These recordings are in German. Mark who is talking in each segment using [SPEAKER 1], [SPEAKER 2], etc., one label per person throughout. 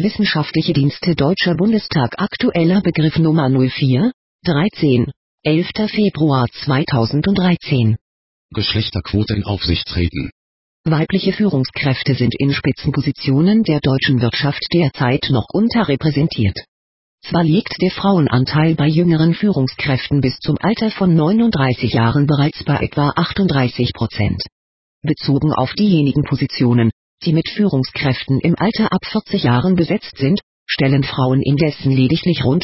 [SPEAKER 1] Wissenschaftliche Dienste Deutscher Bundestag. Aktueller Begriff Nummer 04 13 11. Februar 2013.
[SPEAKER 2] Geschlechterquote in Aufsichtsräten.
[SPEAKER 1] Weibliche Führungskräfte sind in Spitzenpositionen der deutschen Wirtschaft derzeit noch unterrepräsentiert. Zwar liegt der Frauenanteil bei jüngeren Führungskräften bis zum Alter von 39 Jahren bereits bei etwa 38%. Bezogen auf diejenigen Positionen, die mit Führungskräften im Alter ab 40 Jahren besetzt sind, stellen Frauen indessen lediglich rund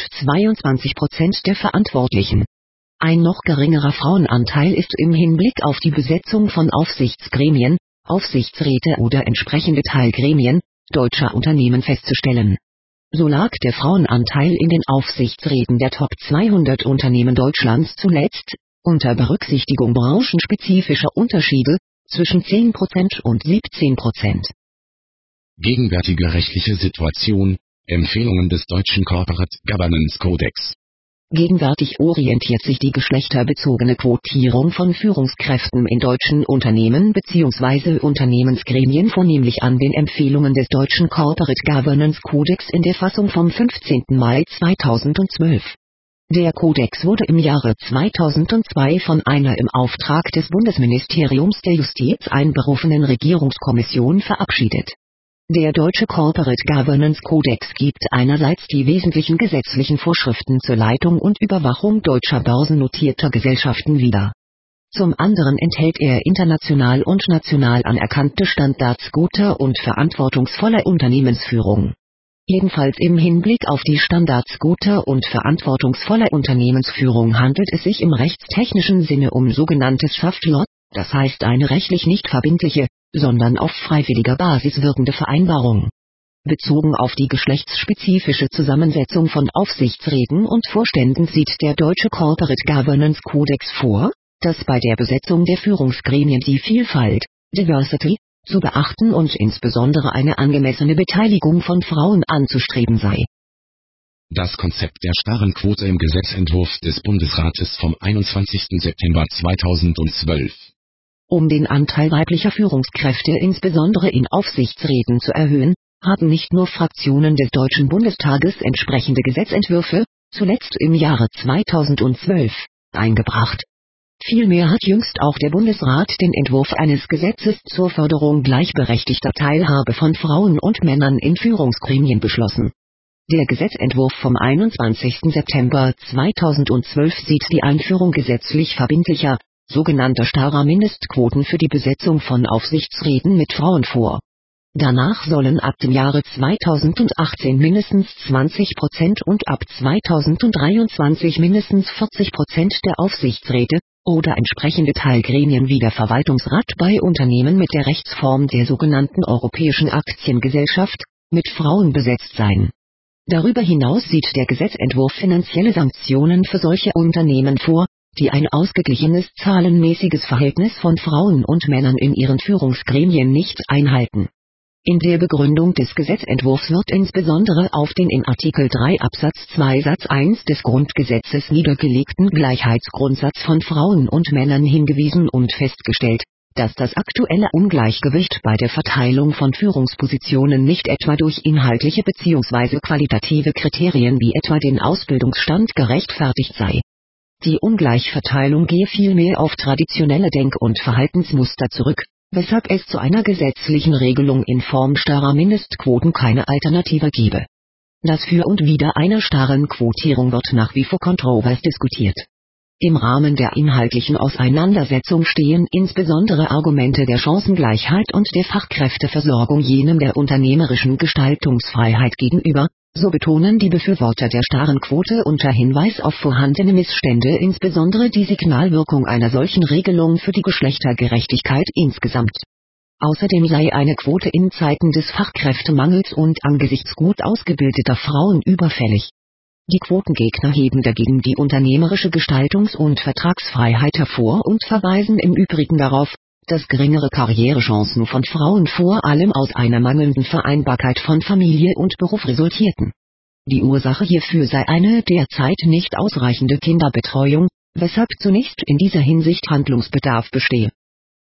[SPEAKER 1] 22% der Verantwortlichen. Ein noch geringerer Frauenanteil ist im Hinblick auf die Besetzung von Aufsichtsgremien, Aufsichtsräte oder entsprechende Teilgremien deutscher Unternehmen festzustellen. So lag der Frauenanteil in den Aufsichtsräten der Top 200 Unternehmen Deutschlands zuletzt, unter Berücksichtigung branchenspezifischer Unterschiede, zwischen 10% und 17%.
[SPEAKER 2] Gegenwärtige rechtliche Situation, Empfehlungen des Deutschen Corporate Governance Codex.
[SPEAKER 1] Gegenwärtig orientiert sich die geschlechterbezogene Quotierung von Führungskräften in deutschen Unternehmen bzw. Unternehmensgremien vornehmlich an den Empfehlungen des Deutschen Corporate Governance Codex in der Fassung vom 15. Mai 2012. Der Kodex wurde im Jahre 2002 von einer im Auftrag des Bundesministeriums der Justiz einberufenen Regierungskommission verabschiedet. Der Deutsche Corporate Governance Codex gibt einerseits die wesentlichen gesetzlichen Vorschriften zur Leitung und Überwachung deutscher börsennotierter Gesellschaften wieder. Zum anderen enthält er international und national anerkannte Standards guter und verantwortungsvoller Unternehmensführung. Ebenfalls im Hinblick auf die Standards guter und verantwortungsvoller Unternehmensführung handelt es sich im rechtstechnischen Sinne um sogenanntes Soft Law, das heißt eine rechtlich nicht verbindliche, sondern auf freiwilliger Basis wirkende Vereinbarung. Bezogen auf die geschlechtsspezifische Zusammensetzung von Aufsichtsräten und Vorständen sieht der Deutsche Corporate Governance Codex vor, dass bei der Besetzung der Führungsgremien die Vielfalt, Diversity, zu beachten und insbesondere eine angemessene Beteiligung von Frauen anzustreben sei.
[SPEAKER 2] Das Konzept der starren Quote im Gesetzentwurf des Bundesrates vom 21. September 2012.
[SPEAKER 1] Um den Anteil weiblicher Führungskräfte insbesondere in Aufsichtsräten zu erhöhen, haben nicht nur Fraktionen des Deutschen Bundestages entsprechende Gesetzentwürfe, zuletzt im Jahre 2012, eingebracht. Vielmehr hat jüngst auch der Bundesrat den Entwurf eines Gesetzes zur Förderung gleichberechtigter Teilhabe von Frauen und Männern in Führungsgremien beschlossen. Der Gesetzentwurf vom 21. September 2012 sieht die Einführung gesetzlich verbindlicher, sogenannter starrer Mindestquoten für die Besetzung von Aufsichtsräten mit Frauen vor. Danach sollen ab dem Jahre 2018 mindestens 20% und ab 2023 mindestens 40% der Aufsichtsräte oder entsprechende Teilgremien wie der Verwaltungsrat bei Unternehmen mit der Rechtsform der sogenannten Europäischen Aktiengesellschaft mit Frauen besetzt sein. Darüber hinaus sieht der Gesetzentwurf finanzielle Sanktionen für solche Unternehmen vor, die ein ausgeglichenes zahlenmäßiges Verhältnis von Frauen und Männern in ihren Führungsgremien nicht einhalten. In der Begründung des Gesetzentwurfs wird insbesondere auf den in Artikel 3 Absatz 2 Satz 1 des Grundgesetzes niedergelegten Gleichheitsgrundsatz von Frauen und Männern hingewiesen und festgestellt, dass das aktuelle Ungleichgewicht bei der Verteilung von Führungspositionen nicht etwa durch inhaltliche bzw. qualitative Kriterien wie etwa den Ausbildungsstand gerechtfertigt sei. Die Ungleichverteilung gehe vielmehr auf traditionelle Denk- und Verhaltensmuster zurück, weshalb es zu einer gesetzlichen Regelung in Form starrer Mindestquoten keine Alternative gebe. Das Für und Wider einer starren Quotierung wird nach wie vor kontrovers diskutiert. Im Rahmen der inhaltlichen Auseinandersetzung stehen insbesondere Argumente der Chancengleichheit und der Fachkräfteversorgung jenem der unternehmerischen Gestaltungsfreiheit gegenüber, so betonen die Befürworter der starren Quote unter Hinweis auf vorhandene Missstände insbesondere die Signalwirkung einer solchen Regelung für die Geschlechtergerechtigkeit insgesamt. Außerdem sei eine Quote in Zeiten des Fachkräftemangels und angesichts gut ausgebildeter Frauen überfällig. Die Quotengegner heben dagegen die unternehmerische Gestaltungs- und Vertragsfreiheit hervor und verweisen im Übrigen darauf, dass geringere Karrierechancen von Frauen vor allem aus einer mangelnden Vereinbarkeit von Familie und Beruf resultierten. Die Ursache hierfür sei eine derzeit nicht ausreichende Kinderbetreuung, weshalb zunächst in dieser Hinsicht Handlungsbedarf bestehe.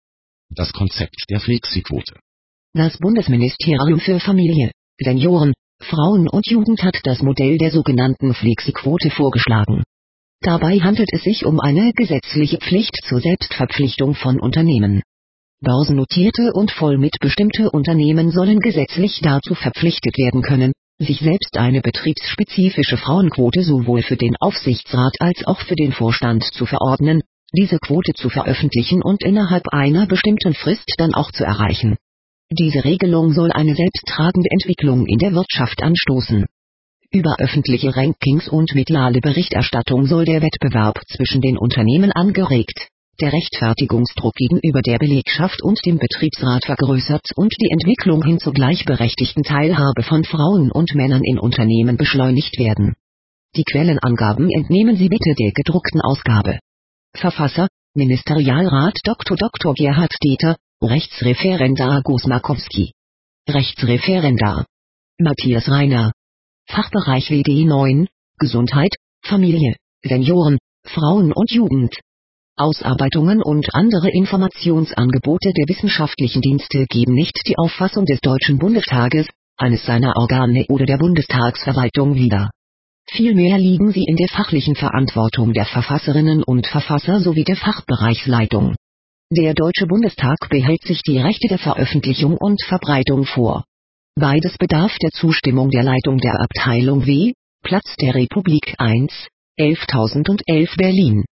[SPEAKER 2] Das Konzept der Flexiquote.
[SPEAKER 1] Das Bundesministerium für Familie, Senioren, Frauen und Jugend hat das Modell der sogenannten Flexiquote vorgeschlagen. Dabei handelt es sich um eine gesetzliche Pflicht zur Selbstverpflichtung von Unternehmen. Börsennotierte und voll mitbestimmte Unternehmen sollen gesetzlich dazu verpflichtet werden können, sich selbst eine betriebsspezifische Frauenquote sowohl für den Aufsichtsrat als auch für den Vorstand zu verordnen, diese Quote zu veröffentlichen und innerhalb einer bestimmten Frist dann auch zu erreichen. Diese Regelung soll eine selbsttragende Entwicklung in der Wirtschaft anstoßen. Über öffentliche Rankings und mediale Berichterstattung soll der Wettbewerb zwischen den Unternehmen angeregt, der Rechtfertigungsdruck gegenüber der Belegschaft und dem Betriebsrat vergrößert und die Entwicklung hin zur gleichberechtigten Teilhabe von Frauen und Männern in Unternehmen beschleunigt werden. Die Quellenangaben entnehmen Sie bitte der gedruckten Ausgabe. Verfasser: Ministerialrat Dr. Gerhard Deter, Rechtsreferendar Gus Markowski. Rechtsreferendar Matthias Reiner. Fachbereich WD 9, Gesundheit, Familie, Senioren, Frauen und Jugend. Ausarbeitungen und andere Informationsangebote der wissenschaftlichen Dienste geben nicht die Auffassung des Deutschen Bundestages, eines seiner Organe oder der Bundestagsverwaltung wider. Vielmehr liegen sie in der fachlichen Verantwortung der Verfasserinnen und Verfasser sowie der Fachbereichsleitung. Der Deutsche Bundestag behält sich die Rechte der Veröffentlichung und Verbreitung vor. Beides bedarf der Zustimmung der Leitung der Abteilung W, Platz der Republik 1, 11.011 Berlin.